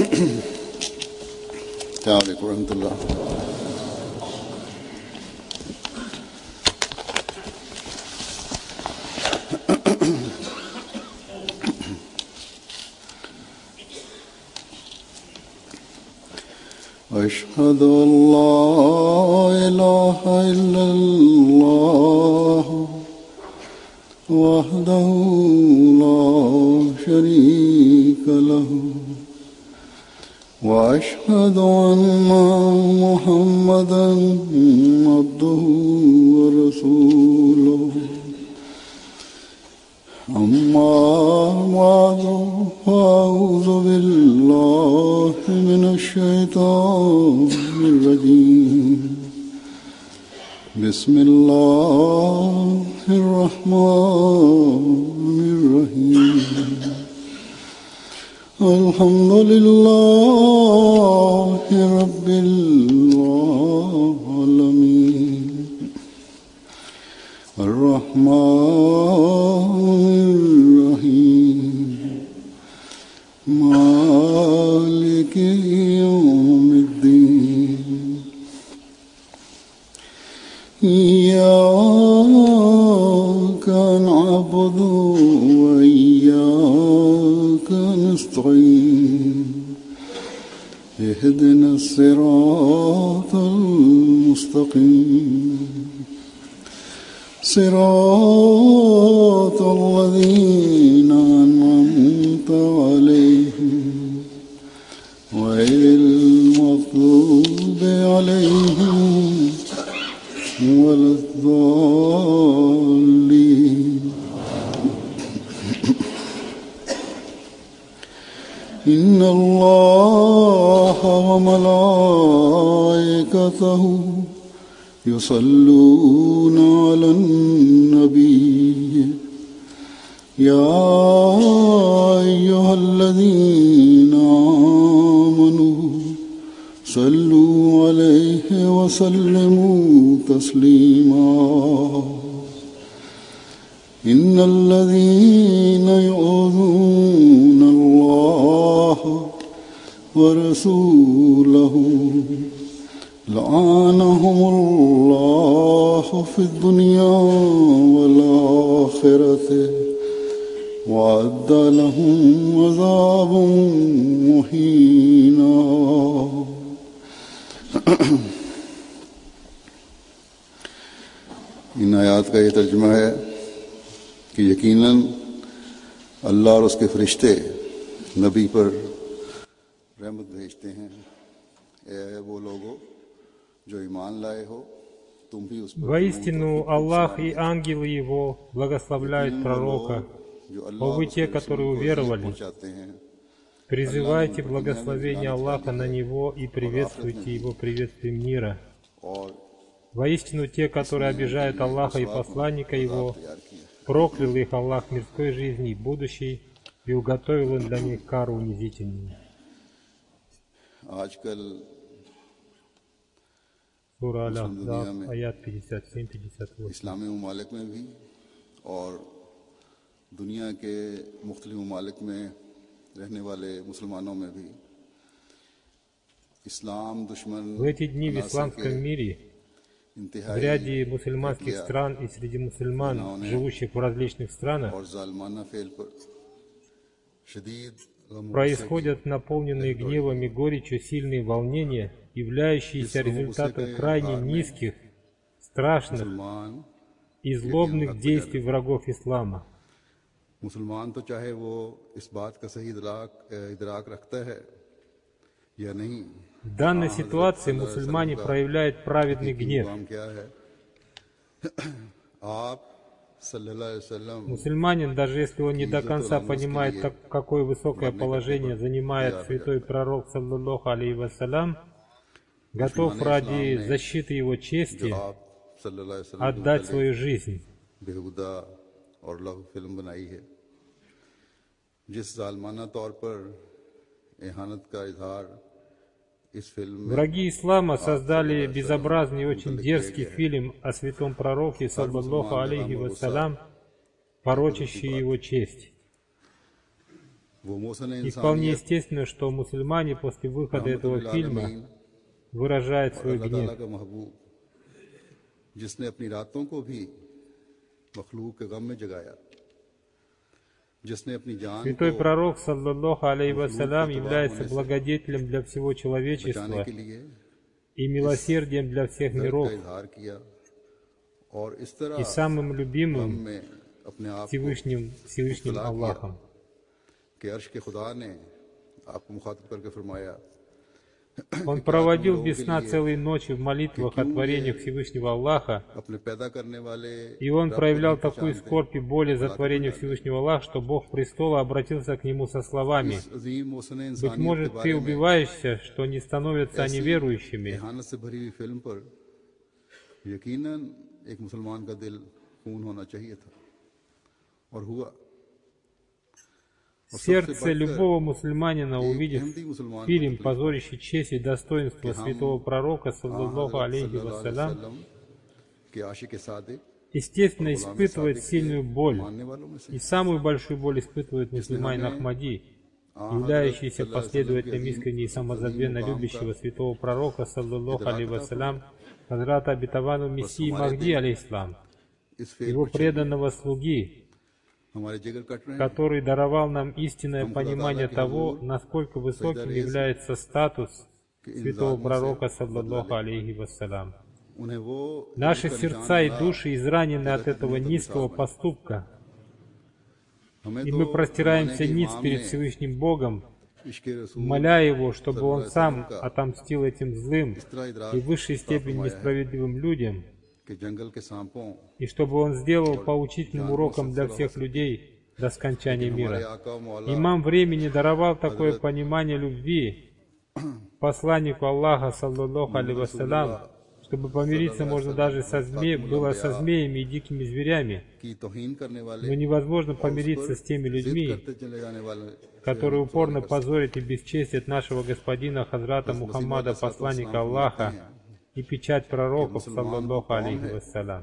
السلام عليكم ورحمة الله. أشهد أن لا إله إلا الله وحده لا شريك له وأشهد أن محمدا عبده ورسوله أما بعد فأعوذ بالله من الشيطان الرجيم بسم الله الرحمن الرحيم الحمد لله رب العالمين الرحمن الرحيم مالك يوم الدين إياك نعبد وإياك نستعين اهدنا الصراط المستقيم صراط الذين أنعمت عليهم غير المغضوب عليهم ولا الضالين. إن الله وملائكته يصلون على النبي يا أيها الذين آمنوا صلوا عليه وسلموا تسليما. إن الذين يؤذون الله ورسوله لعنهم الله في الدنيا والآخرة وأعد لهم عذابا مهينا. इन आयात का ये तर्जुमा है कि यकीनन अल्लाह और उसके फरिश्ते नबी पर रहमत भेजते हैं. ऐ वो लोगो जो ईमान लाए हो तुम भी उस पर. Воистину, Аллах и ангелы Его благословляют пророка. О вы те, которые уверовали, призывайте благословение Аллаха на него и приветствуйте его приветствием мира. Воистину, те, которые обижают Аллаха и посланника Его, проклял их Аллах мирской жизни и будущей и уготовил им для них кару унизительную. Сура Аль-Ахзаб, аят 57-58. इस्लामी ममालिक में भी और दुनिया के मुख्तलिफ ममालिक में रहने वाले मुसलमानों में भी इस्लाम दुश्मन. В эти дни в исламском мире, в ряде мусульманских стран и среди мусульман, живущих в различных странах, происходят наполненные гневом и горечью сильные волнения, являющиеся результатом крайне низких, страшных и злобных действий врагов ислама. मुसलमान तो चाहे वो इस बात का सही इदराक रखता है या नहीं. В данной ситуации мусульмане проявляют праведный гнев. Мусульманин, даже если он не до конца понимает, какое высокое положение занимает святой пророк, саллаллаху алейхи вассалям, готов ради защиты его чести отдать свою жизнь. Враги ислама создали безобразный и очень дерзкий фильм о святом пророке, саллаллаху алейхи вассалям, порочащий его честь. И вполне естественно, что мусульмане после выхода этого фильма выражают свой гнев. Святой пророк, саллаллаху алейхи вассалям, является благодетелем для всего человечества и милосердием для всех миров, и самым любимым Всевышним Аллахом. Он проводил без сна целые ночи в молитвах о творениях Всевышнего Аллаха, и он проявлял такую скорбь и боль за творение Всевышнего Аллаха, что Бог престола обратился к нему со словами: «Быть может, ты убиваешься, что не становятся они верующими». Сердце любого мусульманина, увидев фильм, позорящий честь и достоинство святого пророка, саллаллаху алейхи вассалям, естественно, испытывает сильную боль. И самую большую боль испытывает мусульманин Ахмади, являющийся последователем искренне и самозабвенно любящего святого пророка, саллаллаху алейхи вассалям, Хазрата обетованного Мессии Махди алейхиссалам, его преданного слуги, который даровал нам истинное понимание того, насколько высоким является статус святого пророка, саллаллаху алейхи вассалям. Наши сердца и души изранены от этого низкого поступка, и мы простираемся ниц перед Всевышним Богом, моля Его, чтобы Он сам отомстил этим злым и в высшей степени несправедливым людям, и чтобы Он сделал поучительным уроком для всех людей до скончания мира. Имам времени даровал такое понимание любви посланнику Аллаха, саллаллаху алейхи вассалям, чтобы помириться можно даже было со змеями и дикими зверями, но невозможно помириться с теми людьми, которые упорно позорят и бесчестят нашего господина Хазрата Мухаммада, посланника Аллаха, и печать пророков, саллаллаху алейхи вассалям.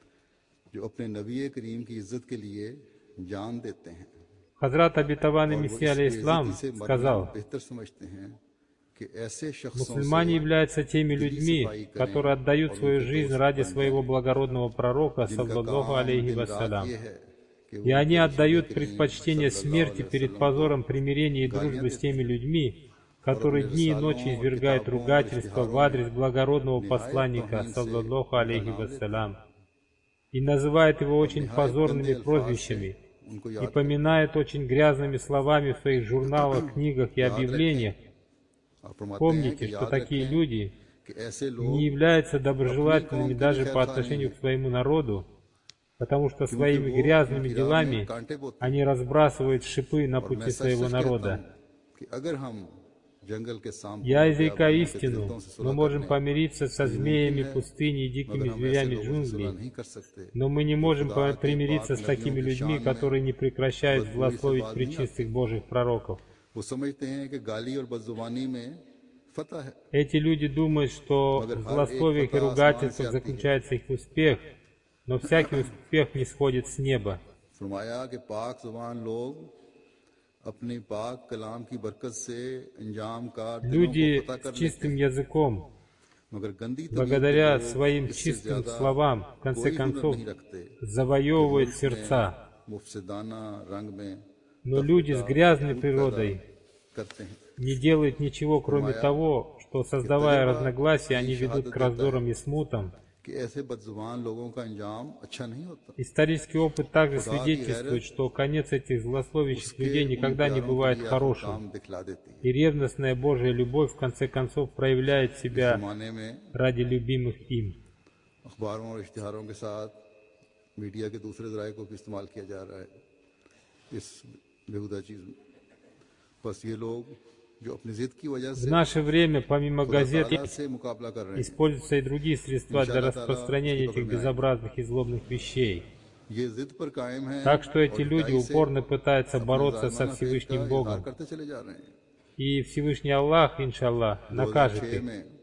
Хазрат обетованный Мессия алейхиссалам сказал: мусульмане являются теми людьми, которые отдают свою жизнь ради своего благородного пророка, саллаллаху алейхи вассалям. И они отдают предпочтение смерти перед позором примирения и дружбы с теми людьми, которые дни и ночи извергают ругательства в адрес благородного посланника, саллаллаху алейхи вассалям, и называют его очень позорными прозвищами, и поминают очень грязными словами в своих журналах, книгах и объявлениях. Помните, что такие люди не являются доброжелательными даже по отношению к своему народу, потому что своими грязными делами они разбрасывают шипы на пути своего народа. Я изрекаю истину, мы можем помириться со змеями пустыни и дикими зверями джунглей, но мы не можем примириться с такими людьми, которые не прекращают злословить пречистых Божьих пророков. Эти люди думают, что в злословиях и ругательствах заключается их успех, но всякий успех не сходит с неба. Люди с чистым языком, благодаря своим чистым словам, в конце концов, завоевывают сердца. Но люди с грязной природой не делают ничего, кроме того, что, создавая разногласия, они ведут к раздорам и смутам. Исторический опыт также свидетельствует, что конец этих злословящих людей никогда не бывает хорошим, и ревностная Божья любовь в конце концов проявляет себя ради любимых им. В наше время, помимо газет, используются и другие средства для распространения этих безобразных и злобных вещей. Так что эти люди упорно пытаются бороться со Всевышним Богом. И Всевышний Аллах, иншаллах, накажет их.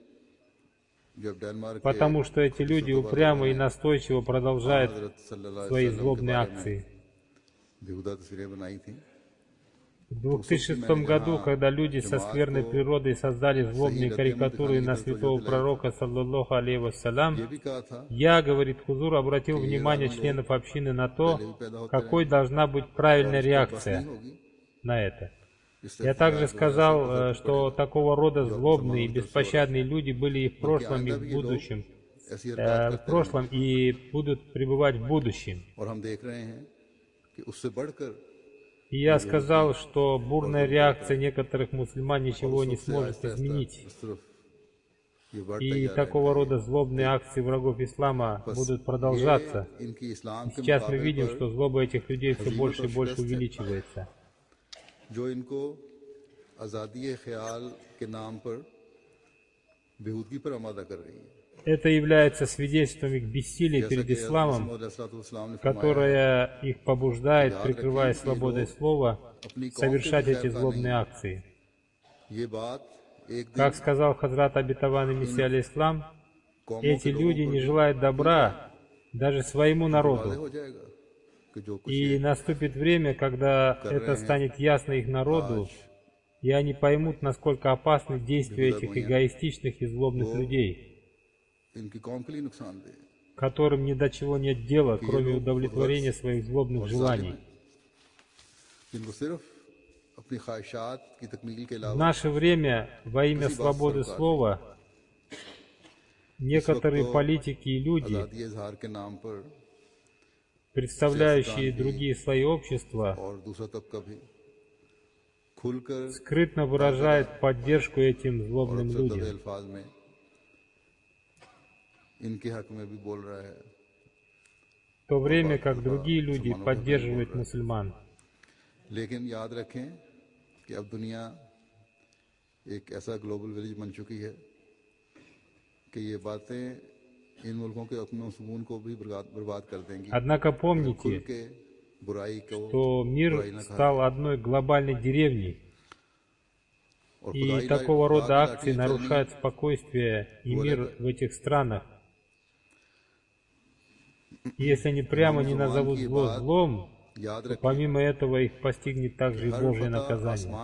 Потому что эти люди упрямо и настойчиво продолжают свои злобные акции. В 2006 году, когда люди со скверной природой создали злобные карикатуры на святого пророка, саллаллаху алейхи вассалям, я, говорит Хузур, обратил внимание членов общины на то, какой должна быть правильная реакция на это. Я также сказал, что такого рода злобные и беспощадные люди были и в прошлом, и в будущем, в прошлом и будут пребывать в будущем. И я сказал, что бурная реакция некоторых мусульман ничего не сможет изменить. И такого рода злобные акции врагов ислама будут продолжаться. И сейчас мы видим, что злоба этих людей все больше и больше увеличивается. Это является свидетельством их бессилия перед исламом, которое их побуждает, прикрываясь свободой слова, совершать эти злобные акции. Как сказал Хазрат обетованный Мессия алейхиссалам, эти люди не желают добра даже своему народу. И наступит время, когда это станет ясно их народу, и они поймут, насколько опасны действия этих эгоистичных и злобных людей, которым ни до чего нет дела, кроме удовлетворения своих злобных желаний. В наше время, во имя свободы слова, некоторые политики и люди, представляющие другие слои общества, скрытно выражают поддержку этим злобным людям. В то время как другие люди поддерживают мусульман. Однако помните, что мир стал одной глобальной деревней, и такого рода акции нарушают спокойствие и мир в этих странах. И если они прямо не назовут зло злом, то помимо этого их постигнет также и Божье наказание.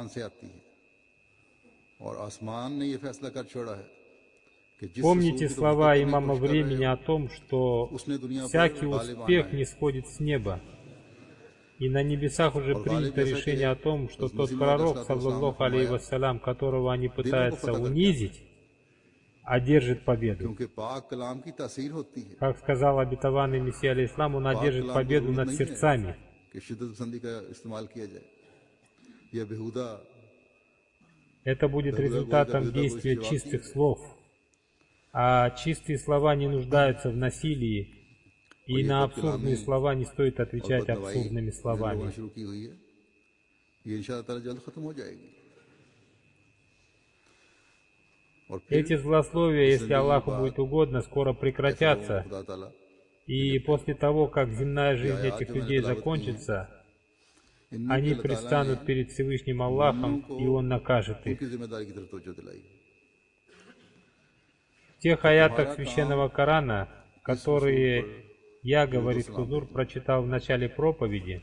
Помните слова имама времени о том, что всякий успех не сходит с неба. И на небесах уже принято решение о том, что тот пророк, саллаллаху алейхи вассалям, которого они пытаются унизить, одержит победу. Как сказал обетованный Мессия алейхиссалам, он одержит победу над сердцами. Это будет результатом действия чистых слов. А чистые слова не нуждаются в насилии, и на абсурдные слова не стоит отвечать абсурдными словами. Эти злословия, если Аллаху будет угодно, скоро прекратятся, и после того, как земная жизнь этих людей закончится, они предстанут перед Всевышним Аллахом, и Он накажет их. В тех аятах Священного Корана, которые я, говорит Хузур, прочитал в начале проповеди,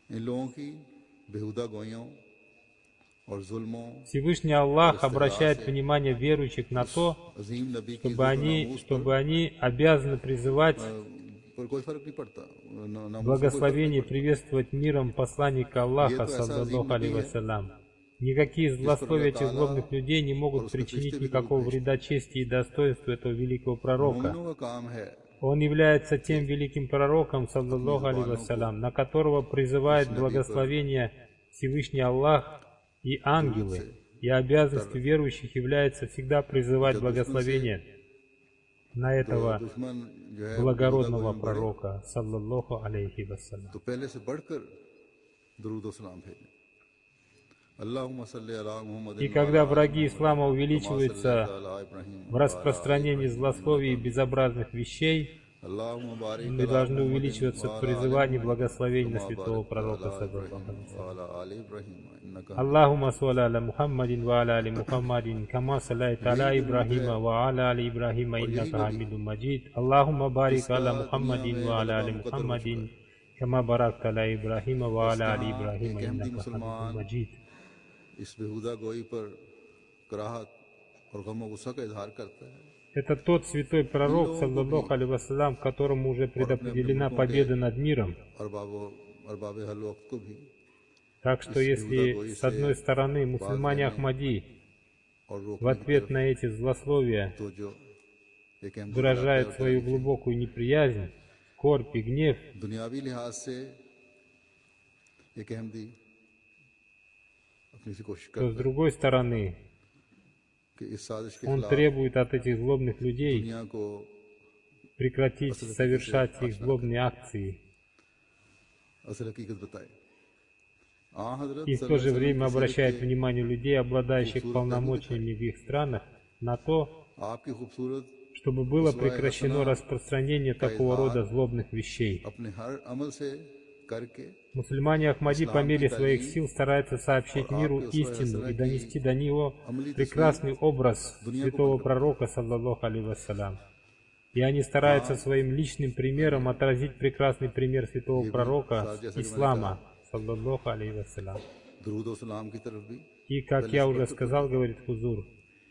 Всевышний Аллах обращает внимание верующих на то, чтобы они обязаны призывать благословение и приветствовать миром посланника Аллаха, саллаллаху алейхи вассалям. Никакие злословия этих злобных людей не могут причинить никакого вреда чести и достоинству этого великого пророка. Он является тем великим пророком, саллаллаху алейхи вассалям, на которого призывает благословение Всевышний Аллах и ангелы, и обязанностью верующих является всегда призывать благословение на этого благородного пророка, саллаллаху алейхи вассалям. И когда враги ислама увеличиваются в распространении злословий и безобразных вещей, мы должны увеличиваться в призывании благословений на святого пророка, саллаллаху алейхи вассалям. Аллахумма салли аля Мухаммадин ва аля али Мухаммадин, кама саллайта аля Ибрахима ва аля али Ибрахима, иннака хамидун маджид. Аллахумма барик аля Мухаммадин ва аля али Мухаммадин, кама баракта аля Ибрахима ва аля али Ибрахима, иннака хамидун маджид. इस बेहुदा गोई पर कराहत और गम गुस्सा का इजहार करता है। Это тот святой пророк, саллаллаху алейхи вассалям, которому уже предопределена победа над миром. Так что если с одной стороны мусульмане Ахмади в ответ на эти злословия выражают свою глубокую неприязнь, скорбь и гнев, то с другой стороны он требует от этих злобных людей прекратить совершать их злобные акции и в то же время обращает внимание людей, обладающих полномочиями в их странах, на то, чтобы было прекращено распространение такого рода злобных вещей. Мусульмане Ахмади по мере своих сил стараются сообщить миру истину и донести до него прекрасный образ святого пророка, саллаллаху алейхи вассалям. И они стараются своим личным примером отразить прекрасный пример святого пророка ислама, саллаллаху алейхи вассалям. И, как я уже сказал, говорит Хузур,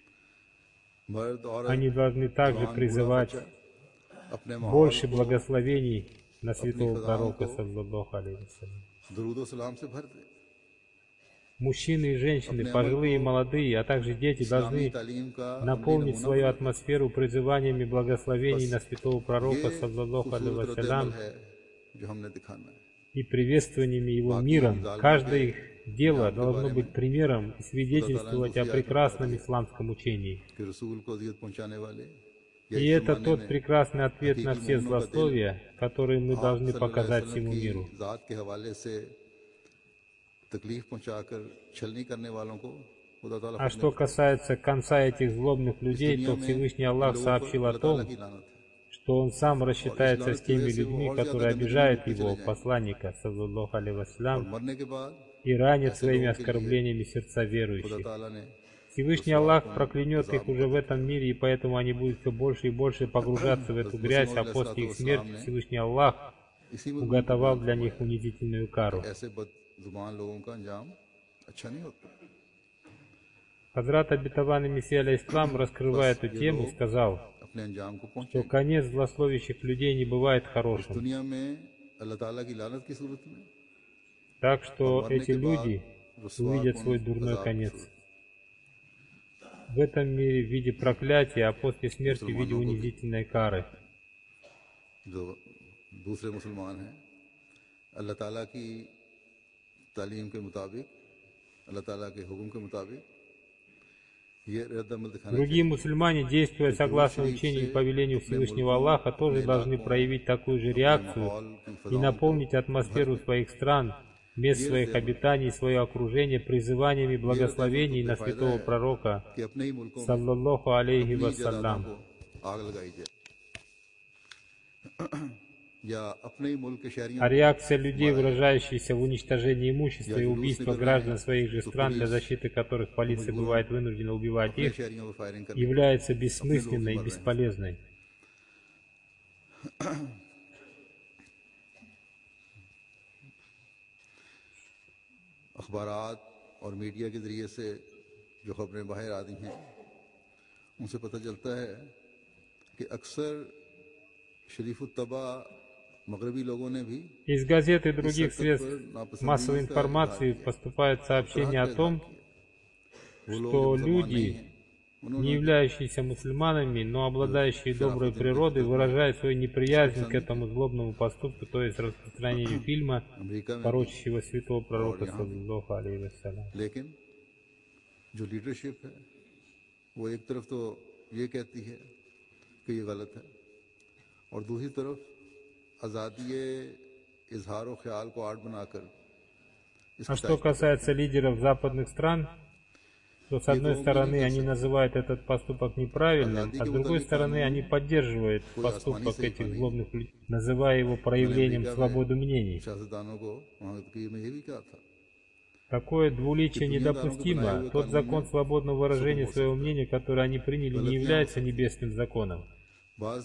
они должны также призывать больше благословений на святого пророка, саллаллаху алейхи вассалям. Мужчины и женщины, пожилые и молодые, а также дети должны наполнить свою атмосферу призываниями благословений на святого пророка, саллаллаху алейхи вассалям, и приветствованиями его миром. Каждое их дело должно быть примером и свидетельствовать о прекрасном исламском учении. И это тот прекрасный ответ на все злословия, которые мы должны показать всему миру. А что касается конца этих злобных людей, то Всевышний Аллах сообщил о том, что Он сам рассчитается с теми людьми, которые обижают Его, посланника, саллаллаху алейхи вассалям, и ранят своими оскорблениями сердца верующих. Всевышний Аллах проклянет их уже в этом мире, и поэтому они будут все больше и больше погружаться в эту грязь, а после их смерти Всевышний Аллах уготовал для них унизительную кару. Хазрат обетованный Мессия алейхиссалам, раскрывая эту тему, сказал, что конец злословящих людей не бывает хорошим. Так что эти люди увидят свой дурной конец в этом мире в виде проклятия, а после смерти в виде унизительной кары. Другие мусульмане, действуя согласно учению и повелению Всевышнего Аллаха, тоже должны проявить такую же реакцию и наполнить атмосферу своих стран, мест своих обитаний, свое окружение призываниями благословений на святого пророка, саллаллаху алейхи вассалям. А реакция людей, выражающаяся в уничтожении имущества и убийства граждан своих же стран, для защиты которых полиция бывает вынуждена убивать их, является бессмысленной и бесполезной. अखबारात और मीडिया के ज़रिए से जो खबरें बाहर आती हैं उनसे पता चलता है कि अक्सर शरीफुत्तबा मगरबी लोगों ने भी из газет и других средств массовой информации поступают сообщения о том, что люди, не являющиеся мусульманами, но обладающие доброй природой, выражают свою неприязнь к этому злобному поступку, то есть распространению фильма, порочащего святого пророка, саллаллаху алейхи вассалям. जो लीडरशिप है वो एक तरफ तो ये कहती है कि ये गलत है और दूसरी तरफ आज़ादी इजहार व ख्याल को आड़ बनाकर А что касается лидеров западных стран, то с одной стороны они называют этот поступок неправильным, а с другой стороны они поддерживают поступок этих злобных людей, называя его проявлением свободы мнений. Такое двуличие недопустимо. Тот закон свободного выражения своего мнения, который они приняли, не является небесным законом. В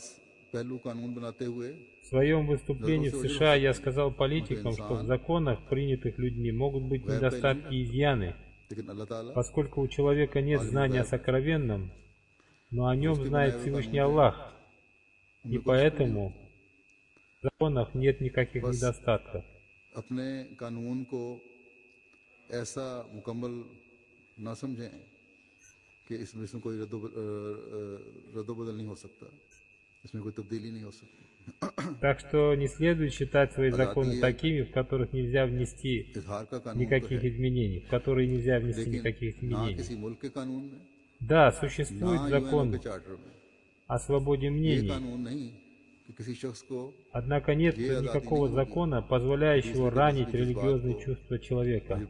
своем выступлении в США я сказал политикам, что в законах, принятых людьми, могут быть недостатки и изъяны, लेकिन अल्लाह ताला Поскольку у человека нет знания о сокровенном, но о нем знает Всевышний Аллах, и поэтому в законах нет никаких недостатков. अपने कानून को ऐसा मुकम्मल ना समझें कि इसमें कोई रद्द-बदल नहीं हो सकता, इसमें कोई तब्दीली नहीं हो सकती। Так что не следует считать свои законы такими, в которых нельзя внести никаких изменений, в которые нельзя внести никаких изменений. Да, существует закон о свободе мнений, однако нет никакого закона, позволяющего ранить религиозные чувства человека.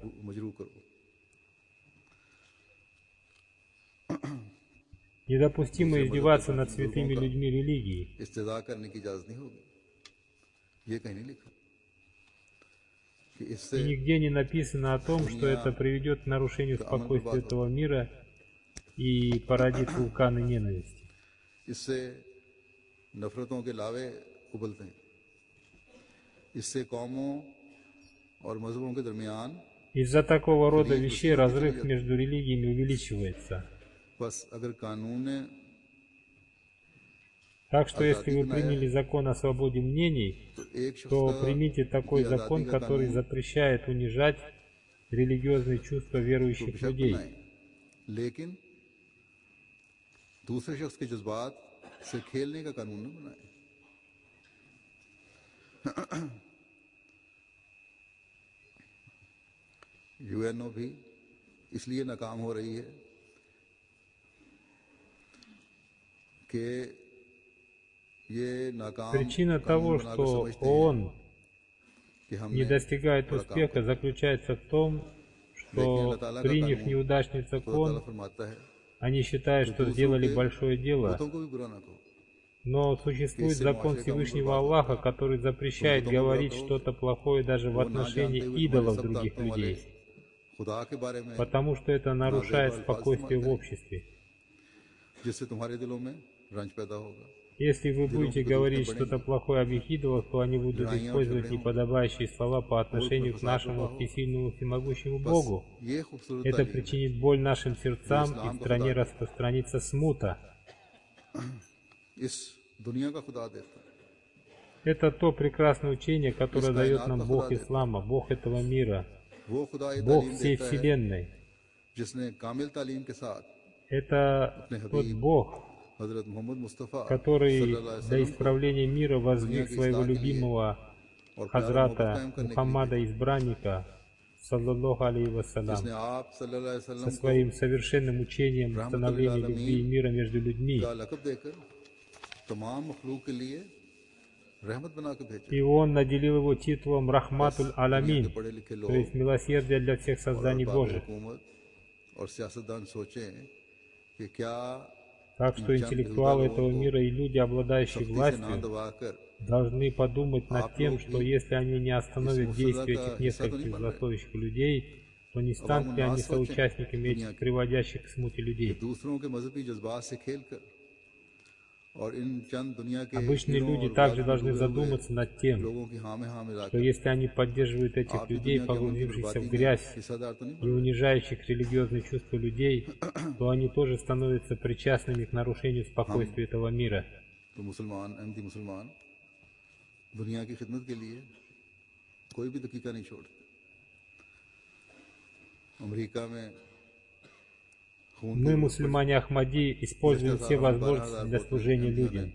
Недопустимо издеваться над святыми людьми религии. И нигде не написано о том, что это приведет к нарушению спокойствия этого мира и породит вулканы ненависти. Из-за такого рода вещей разрыв между религиями увеличивается. Так что если вы приняли закон о свободе мнений, то примите такой закон, который запрещает унижать религиозные чувства верующих людей. यूएनओ भी इसलिए नाकाम हो रही है कि Причина того, что ООН не достигает успеха, заключается в том, что, приняв неудачный закон, они считают, что сделали большое дело. Но существует закон Всевышнего Аллаха, который запрещает говорить что-то плохое даже в отношении идолов других людей, потому что это нарушает спокойствие в обществе. Если вы будете говорить что-то плохое об их идолах, то они будут использовать неподобающие слова по отношению к нашему всесильному всемогущему Богу. Это причинит боль нашим сердцам, и в стране распространится смута. Это то прекрасное учение, которое дает нам Бог Ислама, Бог этого мира, Бог всей Вселенной. Это тот Бог, который для исправления мира воздвиг своего любимого Хазрата Мухаммада Избранника, саллаллаху алейхи вассалям, со своим совершенным учением становления любви и мира между людьми. И он наделил его титулом Рахматуль Алямин, то есть милосердие для всех созданий Божьих. Так что интеллектуалы этого мира и люди, обладающие властью, должны подумать над тем, что если они не остановят действия этих нескольких злословящих людей, то не станут ли они соучастниками этих приводящих к смуте людей. Обычные люди также должны задуматься над тем, что если они поддерживают этих людей, погрузившихся в грязь и унижающих религиозные чувства людей, то они тоже становятся причастными к нарушению спокойствия этого мира. Мы, мусульмане Ахмади, используем все возможности для служения людям.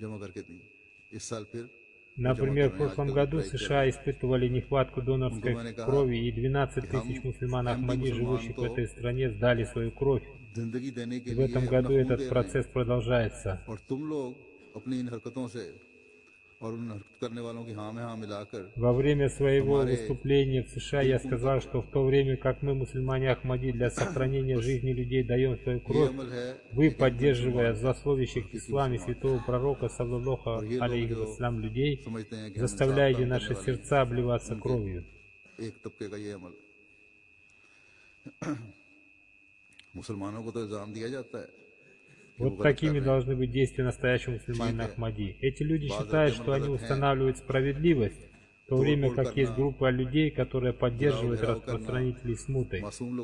Например, в прошлом году США испытывали нехватку донорской крови, и 12 тысяч мусульман Ахмади, живущих в этой стране, сдали свою кровь. И в этом году этот процесс продолжается. Во время своего выступления в США я сказал, что в то время как мы, мусульмане Ахмади, для сохранения жизни людей даем свою кровь, вы, поддерживая злословящих в исламе святого пророка, саллаллаху алейхи вассалям, людей, заставляете наши сердца обливаться кровью. Вот такими должны быть действия настоящего мусульманина Ахмади. Эти люди считают, что они устанавливают справедливость, в то время как есть группа людей, которые поддерживают распространителей смуты.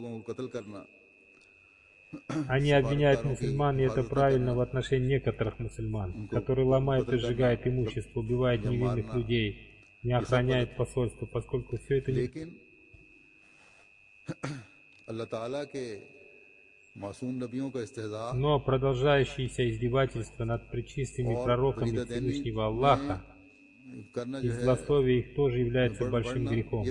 Они обвиняют мусульман, и это правильно в отношении некоторых мусульман, которые ломают и сжигают имущество, убивают невинных людей, не охраняют посольство, поскольку все это не... Но продолжающиеся издевательства над пречистыми пророками Всевышнего Аллаха и злословие их тоже является большим грехом.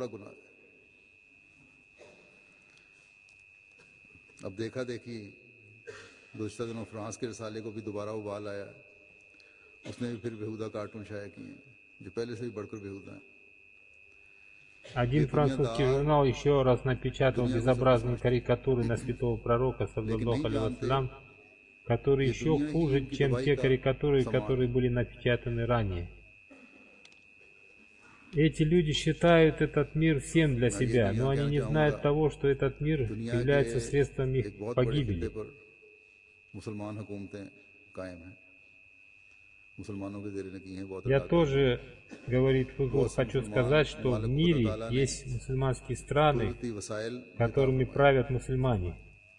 अब देखा देखी गुज़श्ता दिनों फ्रांस के रसाले को भी दोबारा उबाल आया, उसने भी फिर बेहुदा कार्टून शाया किए जो पहले से भी बढ़कर बेहुदा हैं. Один французский журнал еще раз напечатал безобразные карикатуры на святого пророка, саллаллаху алейхи вассалям, которые еще хуже, чем те карикатуры, которые были напечатаны ранее. Эти люди считают этот мир всем для себя, но они не знают того, что этот мир является средством их погибели. Я тоже, говорит Фузур, хочу сказать, что в мире есть мусульманские страны, которыми правят мусульмане.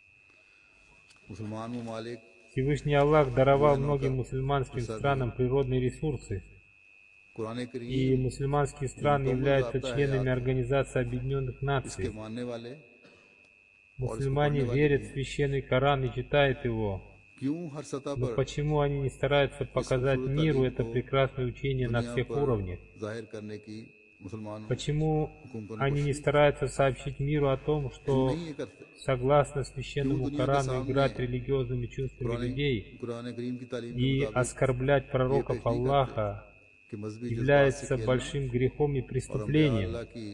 Всевышний Аллах даровал многим мусульманским странам природные ресурсы, и мусульманские страны являются членами Организации Объединенных Наций. Мусульмане верят в священный Коран и читают его. Но почему они не стараются показать миру это прекрасное учение на всех уровнях? Почему они не стараются сообщить миру о том, что согласно священному Корану играть религиозными чувствами людей и оскорблять пророков Аллаха является большим грехом и преступлением?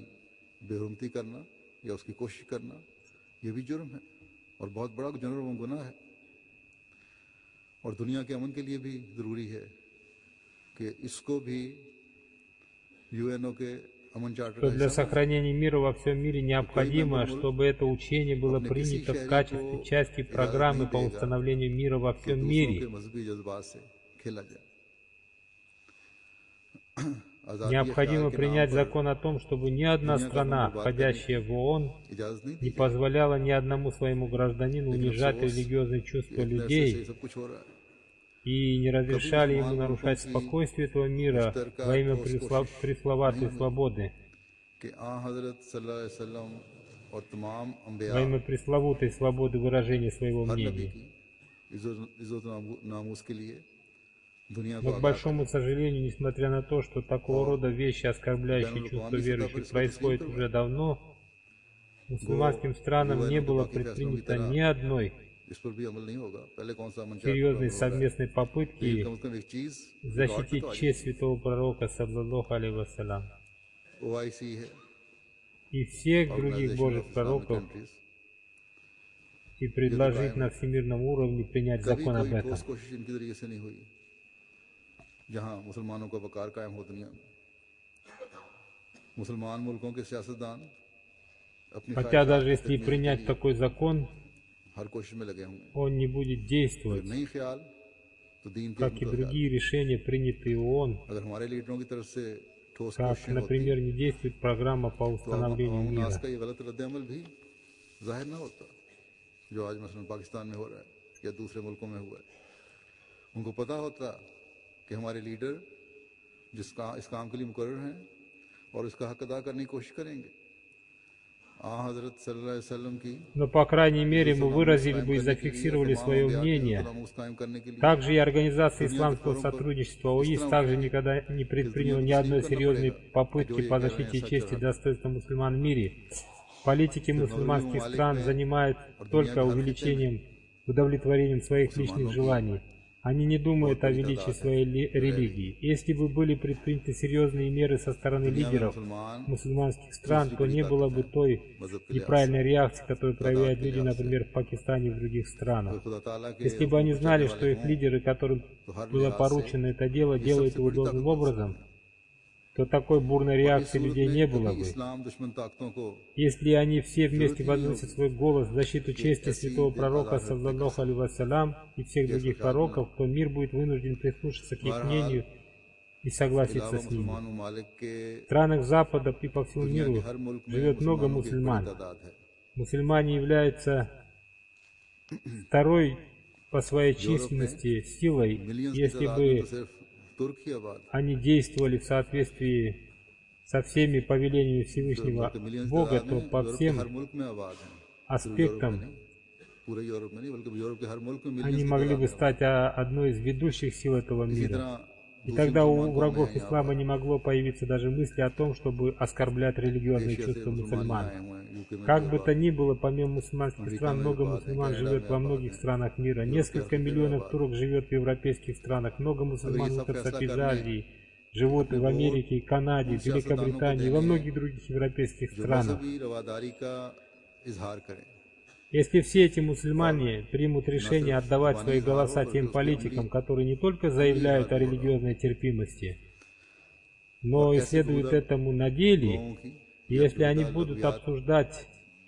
Что для сохранения мира во всем мире необходимо, чтобы это учение было принято в качестве части программы по установлению мира во всем мире. Необходимо принять закон о том, чтобы ни одна страна, входящая в ООН, не позволяла ни одному своему гражданину унижать религиозные чувства людей и не разрешали ему нарушать спокойствие этого мира во имя пресловутой свободы. Во имя пресловутой свободы выражения своего мнения. Но, к большому сожалению, несмотря на то, что такого рода вещи, оскорбляющие чувства верующих, происходят уже давно, мусульманским странам не было предпринято ни одной серьезной совместной попытки защитить честь святого пророка, саллаллаху алейхи вассалям, и всех других Божьих пророков, и предложить на всемирном уровне принять закон об этом. Хотя даже если принять такой закон, он не будет действовать, как и другие решения, принятые ООН, как, например, не действует программа по установлению мира. कि हमारे लीडर इस काम के लिए मुकर्रर हैं और इसका हक अदा करने की कोशिश करेंगे. Но, по крайней мере, мы выразили бы и зафиксировали свое мнение. Также и Организация Исламского сотрудничества ОИС также никогда не предприняла ни одной серьезной попытки по защите чести и достоинства мусульман в мире. Политики мусульманских стран занимаются только увеличением, удовлетворением своих личных желаний. Они не думают о величии своей религии. Если бы были предприняты серьезные меры со стороны лидеров мусульманских стран, то не было бы той неправильной реакции, которую проявляют люди, например, в Пакистане и в других странах. Если бы они знали, что их лидеры, которым было поручено это дело, делают его должным образом, то такой бурной реакции людей не было бы. Если они все вместе возносят свой голос в защиту чести святого пророка, саллаллаху алейхи вассалям, и всех других пророков, то мир будет вынужден прислушаться к их мнению и согласиться с ними. В странах Запада и по всему миру живет много мусульман. Мусульмане являются второй по своей численности силой. Если бы они действовали в соответствии со всеми повелениями Всевышнего Бога, то по всем аспектам они могли бы стать одной из ведущих сил этого мира. И тогда у врагов ислама не могло появиться даже мысли о том, чтобы оскорблять религиозные чувства мусульман. Как бы то ни было, помимо мусульманских стран, много мусульман живет во многих странах мира. Несколько миллионов турок живет в европейских странах. Много мусульман утырцев из Азии живут и в Америке, и Канаде, в Великобритании, и во многих других европейских странах. Если все эти мусульмане примут решение отдавать свои голоса тем политикам, которые не только заявляют о религиозной терпимости, но и следуют этому на деле, и если они будут осуждать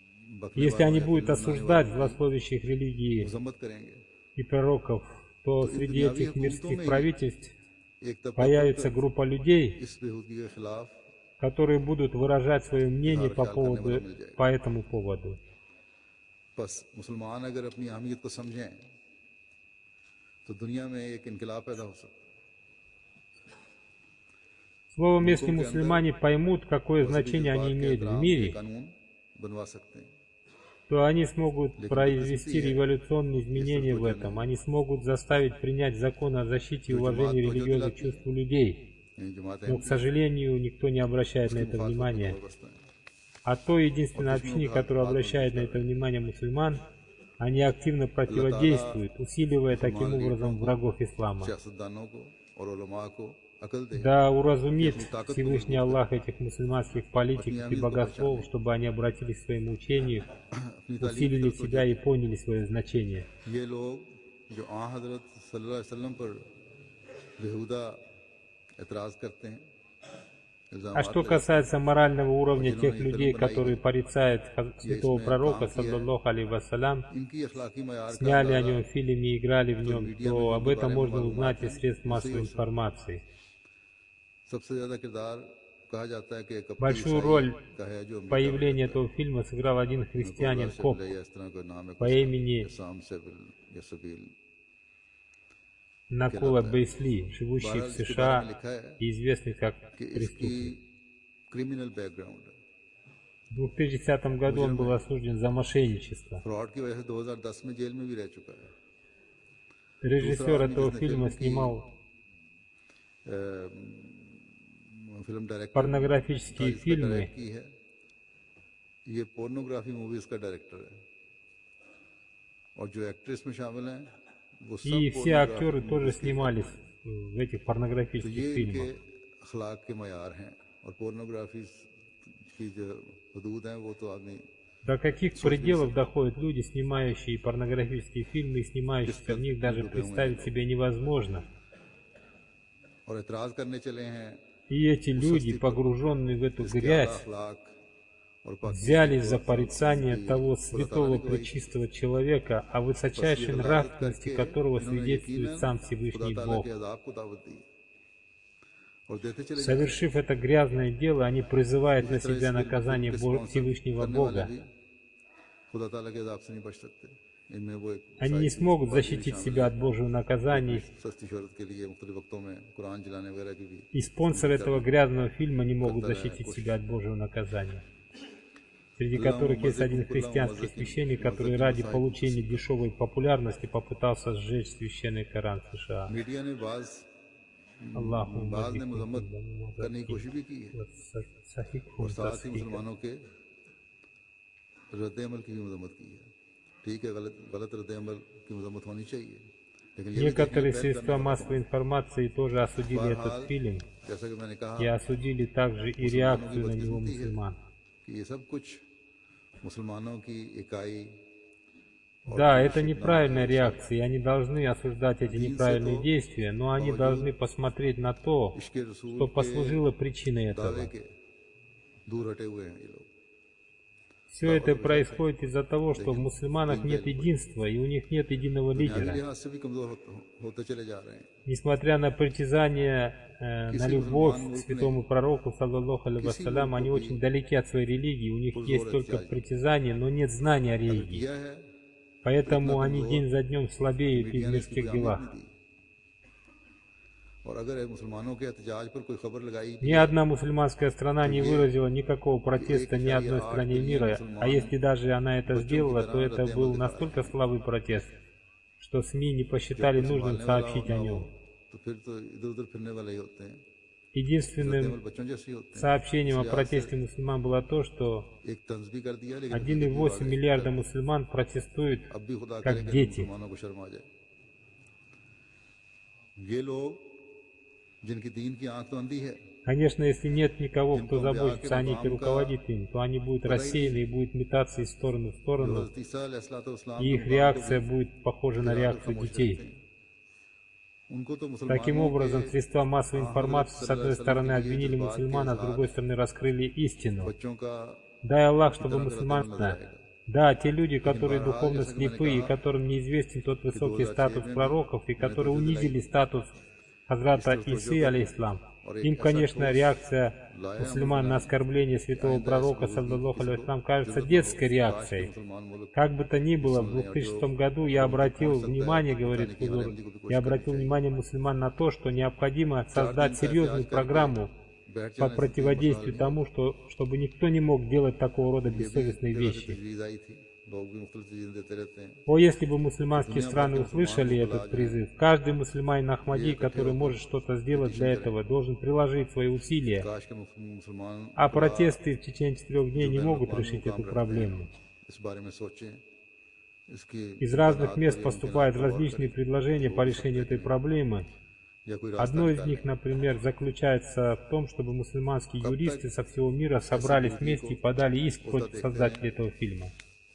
злословящих религии и пророков, то среди этих мирских правительств появится группа людей, которые будут выражать свое мнение по этому поводу. बस मुसलमान अगर अपनी अहमियत को समझें तो दुनिया में एक इनकलाब पैदा हो सकता है. Словом, если мусульмане поймут, какое значение они имеют в мире, то они смогут произвести революционные изменения в этом. Они смогут заставить принять закон о защите и уважении религиозных чувств людей. Но, к сожалению, никто не обращает на это внимания. А то единственное общение, которое обращает на это внимание мусульман, они активно противодействуют, усиливая таким образом врагов ислама. Да уразумит Всевышний Аллах этих мусульманских политиков и богословов, чтобы они обратились к своему учению, усилили себя и поняли свое значение. А что касается морального уровня тех людей, которые порицают святого пророка, саллаллаху алейхи вассалям, сняли о нем фильм и играли в нем, то об этом можно узнать из средств массовой информации. Большую роль в появлении этого фильма сыграл один христианин Копт по имени Накула Бейсли, живущий в США и известный как преступник. В 2010 году он был осужден за мошенничество. Режиссер этого фильма снимал порнографические фильмы. И все актеры тоже снимались в этих порнографических фильмах. До каких пределов доходят люди, снимающие порнографические фильмы и снимающиеся в них, даже представить себе невозможно. И эти люди, погруженные в эту грязь, взялись за порицание того святого пречистого человека, о высочайшей нравственности которого свидетельствует сам Всевышний Бог. Совершив это грязное дело, они призывают на себя наказание Всевышнего Бога. Они не смогут защитить себя от Божьего наказания. И спонсоры этого грязного фильма не могут защитить себя от Божьего наказания. Среди которых есть один христианский священник, который ради получения дешевой популярности попытался сжечь священный Коран в США. Аллаху Некоторые средства массовой информации тоже осудили этот фильм и осудили также и реакцию на него мусульман. Да, это неправильная реакция, и они должны осуждать эти неправильные действия, но они должны посмотреть на то, что послужило причиной этого. Все это происходит из-за того, что в мусульманах нет единства, и у них нет единого лидера. Несмотря на притязание на любовь к святому пророку, саллаллаху алейхи вассалям, они очень далеки от своей религии, у них есть только притязание, но нет знания о религии. Поэтому они день за днем слабеют и в мирских делах. Ни одна мусульманская страна не выразила никакого протеста ни одной стране мира, а если даже она это сделала, то это был настолько слабый протест, что СМИ не посчитали нужным сообщить о нем. Единственным сообщением о протесте мусульман было то, что 1,8 миллиарда мусульман протестуют как дети. Конечно, если нет никого, кто заботится о них и руководит им, то они будут рассеяны и будут метаться из стороны в сторону, и их реакция будет похожа на реакцию детей. Таким образом, средства массовой информации с одной стороны обвинили мусульман, а с другой стороны раскрыли истину. Дай Аллах, чтобы мусульман... Да, те люди, которые духовно слепы и которым неизвестен тот высокий статус пророков, и которые унизили статус Хазрата Исы, алейхиссалам, им, конечно, реакция мусульман на оскорбление святого пророка, саллаллаху алейхи вассалям, кажется детской реакцией. Как бы то ни было, в 2006 году я обратил внимание, говорит Хузур, я обратил внимание мусульман на то, что необходимо создать серьезную программу по противодействию тому, чтобы никто не мог делать такого рода бессовестные вещи. О, если бы мусульманские страны услышали этот призыв, каждый мусульманин Ахмади, который может что-то сделать для этого, должен приложить свои усилия, а протесты в течение 4 дней не могут решить эту проблему. Из разных мест поступают различные предложения по решению этой проблемы. Одно из них, например, заключается в том, чтобы мусульманские юристы со всего мира собрались вместе и подали иск против создателей этого фильма.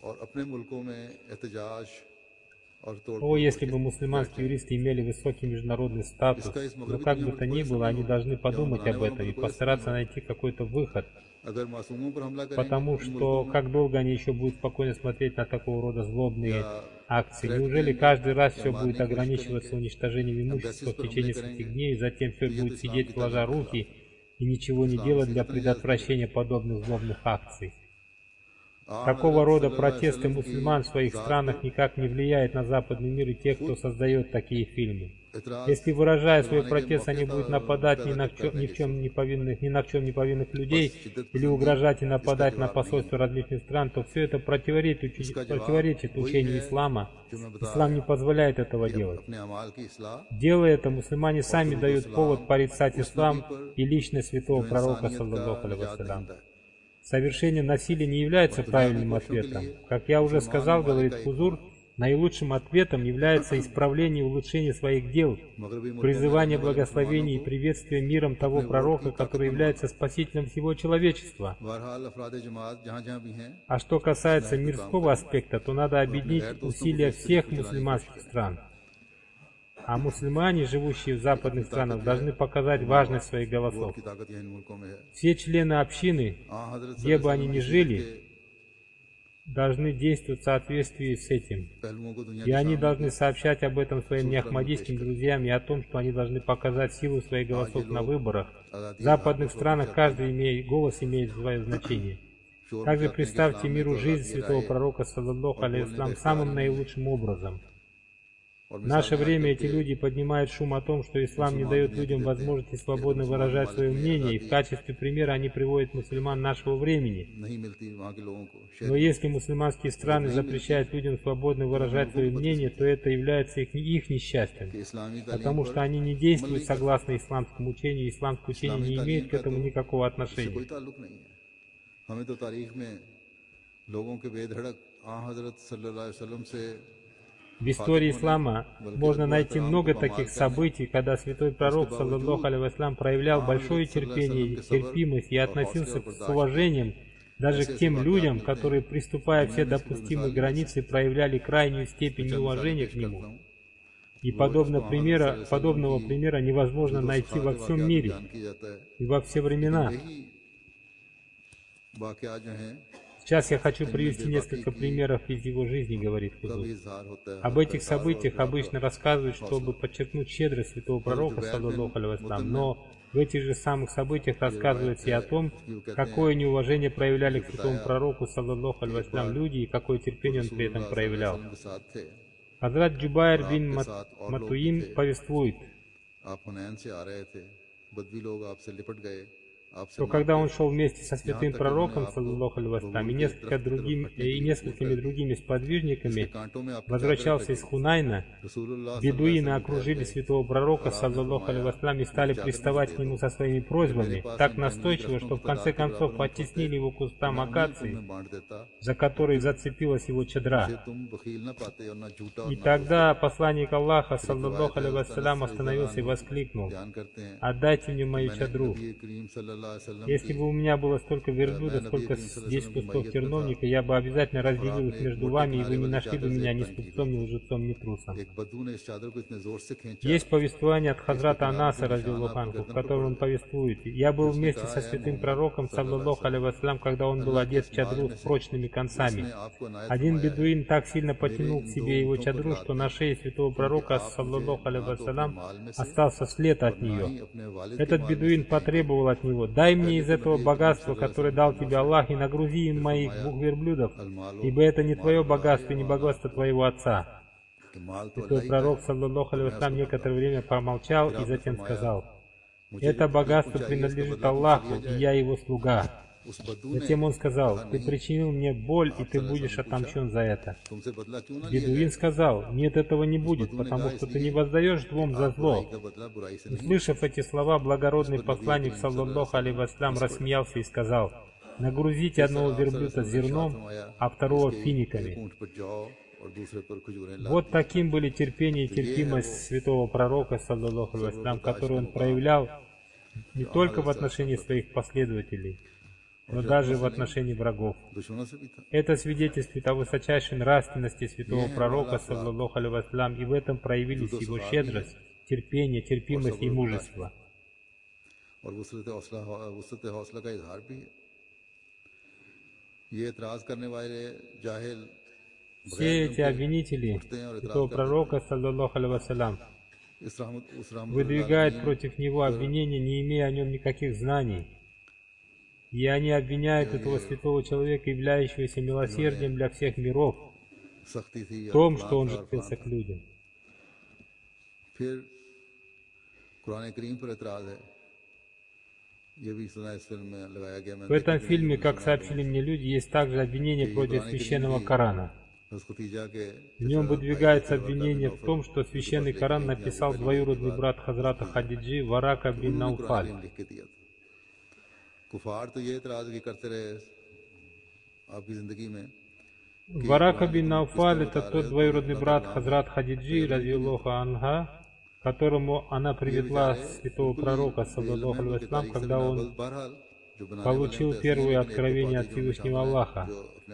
О, если бы мусульманские юристы имели высокий международный статус, но как бы то ни было, они должны подумать об этом и постараться найти какой-то выход, потому что как долго они еще будут спокойно смотреть на такого рода злобные акции? Неужели каждый раз все будет ограничиваться уничтожением имущества в течение нескольких дней, и затем все будет сидеть сложа руки и ничего не делать для предотвращения подобных злобных акций? Такого рода протесты мусульман в своих странах никак не влияют на западный мир и тех, кто создает такие фильмы. Если, выражая свой протест, они будут нападать ни на в чем не повинных людей или угрожать и нападать на посольства различных стран, то все это противоречит учению ислама. Ислам не позволяет этого делать. Делая это, мусульмане сами дают повод порицать ислам и личность святого пророка, саллаллаху алейхи вассалям. Совершение насилия не является правильным ответом. Как я уже сказал, говорит Хузур, наилучшим ответом является исправление и улучшение своих дел, призывание благословений и приветствие миром того пророка, который является спасителем всего человечества. А что касается мирского аспекта, то надо объединить усилия всех мусульманских стран. А мусульмане, живущие в западных странах, должны показать важность своих голосов. Все члены общины, где бы они ни жили, должны действовать в соответствии с этим. И они должны сообщать об этом своим неахмадийским друзьям и о том, что они должны показать силу своих голосов на выборах. В западных странах каждый голос имеет свое значение. Также представьте миру жизнь святого пророка, саллаллаху алейхи вассалям, самым наилучшим образом. В наше время эти люди поднимают шум о том, что ислам не дает людям возможности свободно выражать свое мнение, и в качестве примера они приводят мусульман нашего времени. Но если мусульманские страны запрещают людям свободно выражать свое мнение, то это является их несчастьем, потому что они не действуют согласно исламскому учению, и исламское учение не имеет к этому никакого отношения. В истории ислама можно найти много таких событий, когда святой пророк, саллаллаху алейхи вассалям, проявлял большое терпение, терпимость и относился с уважением даже к тем людям, которые, приступая все допустимые границы, проявляли крайнюю степень неуважения к нему. И подобного примера невозможно найти во всем мире и во все времена. Сейчас я хочу привести несколько примеров из его жизни, говорит Хузур. Об этих событиях обычно рассказывают, чтобы подчеркнуть щедрость святого пророка, саллаллаху алейхи вассалям, но в этих же самых событиях рассказывается и о том, какое неуважение проявляли к святому пророку, саллаллаху алейхи вассалям, люди, и какое терпение он при этом проявлял. Хазрат Джубайр бин Матуим повествует, что когда он шел вместе со святым пророком, саллаллаху алейхи вассалям, и несколькими другими сподвижниками возвращался из Хунайна, бедуины окружили святого пророка, саллаллаху алейхи вассалям, и стали приставать к нему со своими просьбами, так настойчиво, что в конце концов оттеснили его к кустам акации, за которые зацепилась его чадра. И тогда посланник Аллаха, саллаллаху алейхи вассалям, остановился и воскликнул: «Отдайте мне мою чадру. Если бы у меня было столько верблюдов, сколько здесь кустов терновника, я бы обязательно разделил их между вами, и вы не нашли бы меня ни скупцом, ни лжецом, ни трусом». Есть повествование от Хазрата Анаса, радиаллаху анху, в котором он повествует: «Я был вместе со святым пророком, саллаллаху алейхи вассалям, когда он был одет в чадру с прочными концами. Один бедуин так сильно потянул к себе его чадру, что на шее святого пророка, саллаллаху алейхи вассалям, остался след от нее. Этот бедуин потребовал от него: «Дай мне из этого богатства, которое дал тебе Аллах, и нагрузи им моих 2 верблюдов, ибо это не твое богатство и не богатство твоего отца». Святой пророк, саллаллаху алейхи вассалям, некоторое время помолчал и затем сказал: «Это богатство принадлежит Аллаху, и я его слуга». Затем он сказал: «Ты причинил мне боль, и ты будешь отомщен за это». Бедуин сказал: «Нет, этого не будет, потому что ты не воздаешь 2 за зло». Услышав эти слова, благородный посланник, саллаллаху алейхи вассалям, рассмеялся и сказал: «Нагрузите одного верблюда зерном, а второго финиками». Вот таким были терпение и терпимость святого пророка, саллаллаху алейхи вассалям, который он проявлял не только в отношении своих последователей, но даже в отношении врагов. Это свидетельствует о высочайшей нравственности святого пророка, саллаллаху алейхи вассалям, и в этом проявились его щедрость, терпение, терпимость и мужество. Все эти обвинители святого пророка, саллаллаху алейхи вассалям, выдвигают против него обвинения, не имея о нем никаких знаний. И они обвиняют этого святого человека, являющегося милосердием для всех миров, в том, что он женился к людям. В этом фильме, как сообщили мне люди, есть также обвинение против священного Корана. В нем выдвигается обвинение в том, что священный Коран написал двоюродный брат Хазрата Хадиджи, Варака бин Науфаль. Варака бин Науфаль — это тот двоюродный брат Хазрат Хадиджи, радиаллаху анха, которому она привезла святого пророка, саллаллаху алейхи вассалям, когда он получил первое откровение от Всевышнего Аллаха.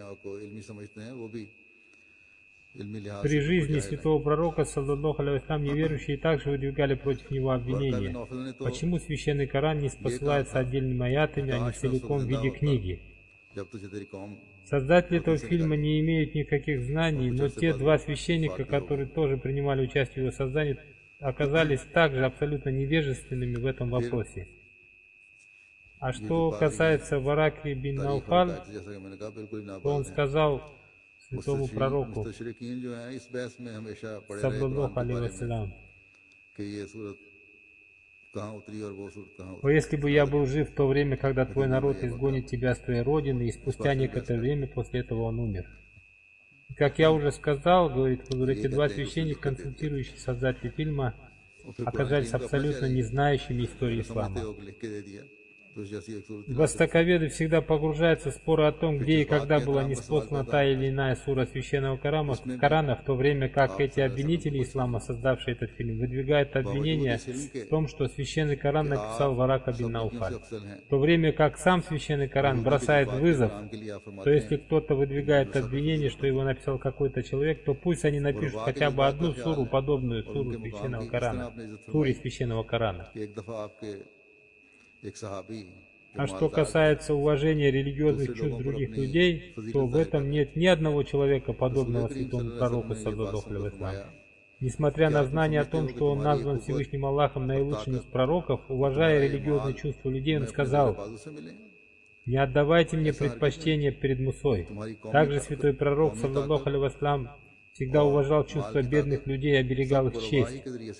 При жизни святого пророка, саллаллаху алейхи вассалям, неверующие также выдвигали против него обвинения. Почему священный Коран не посылается отдельными аятами, а не целиком в виде книги? Создатели этого фильма не имеют никаких знаний, но те 2 священника, которые тоже принимали участие в его создании, оказались также абсолютно невежественными в этом вопросе. А что касается Вараки бин Науфаль, то он сказал святому пророку, саллаллаху алейхи вассалям: «О, если бы я был жив в то время, когда твой народ изгонит тебя с твоей родины, и спустя некоторое время после этого он умер». Как я уже сказал, говорит Хузур, эти 2 священника, консультирующие создатели фильма, оказались абсолютно не знающими истории ислама. Востоковеды всегда погружаются в споры о том, где и когда была ниспослана та или иная сура священного Корана, в то время как эти обвинители ислама, создавшие этот фильм, выдвигают обвинения в том, что священный Коран написал Варака бин Науфаль. В то время как сам священный Коран бросает вызов, то если кто-то выдвигает обвинение, что его написал какой-то человек, то пусть они напишут хотя бы одну суру, подобную суру священного Корана, суре священного Корана. А что касается уважения религиозных чувств других людей, то в этом нет ни одного человека, подобного святому пророку, саллаллаху алейхи ва саллям. Несмотря на знание о том, что он назван Всевышним Аллахом наилучшим из пророков, уважая религиозные чувства людей, он сказал: «Не отдавайте мне предпочтение перед Мусой». Также святой пророк, саллаллаху алейхи ва саллям, всегда уважал чувства бедных людей и оберегал их честь.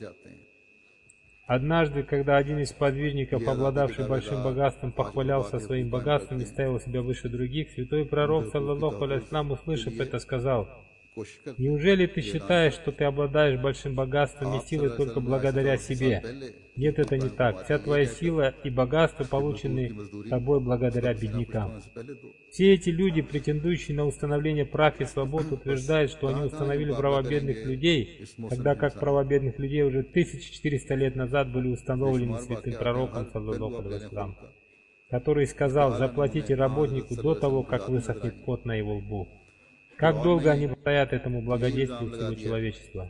Однажды, когда один из подвижников, обладавший большим богатством, похвалялся своим богатством и ставил себя выше других, святой пророк, саллаллаху алейхи ва саллям, услышав это, сказал: «Неужели ты считаешь, что ты обладаешь большим богатством и силой только благодаря себе? Нет, это не так. Вся твоя сила и богатство получены тобой благодаря беднякам». Все эти люди, претендующие на установление прав и свобод, утверждают, что они установили права бедных людей, тогда как права бедных людей уже 1400 лет назад были установлены святым пророком, саллаллаху алейхи ва саллям, который сказал: «Заплатите работнику до того, как высохнет пот на его лбу». Как долго они стоят этому благодействию всего человечества?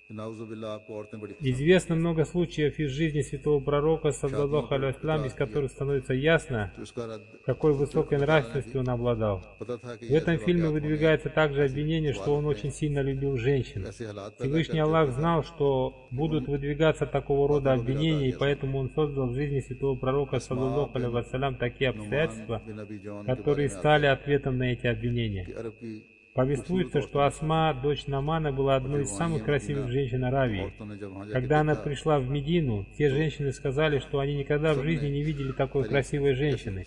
Известно много случаев из жизни святого пророка, саллаллаху алейхи ва саллям, из которых становится ясно, какой высокой нравственностью он обладал. В этом фильме выдвигается также обвинение, что он очень сильно любил женщин. Всевышний Аллах знал, что будут выдвигаться такого рода обвинения, и поэтому он создал в жизни святого пророка, саллаллаху алейхи ва саллям, такие обстоятельства, которые стали ответом на эти обвинения. Повествуется, что Асма, дочь Намана, была одной из самых красивых женщин Аравии. Когда она пришла в Медину, те женщины сказали, что они никогда в жизни не видели такой красивой женщины.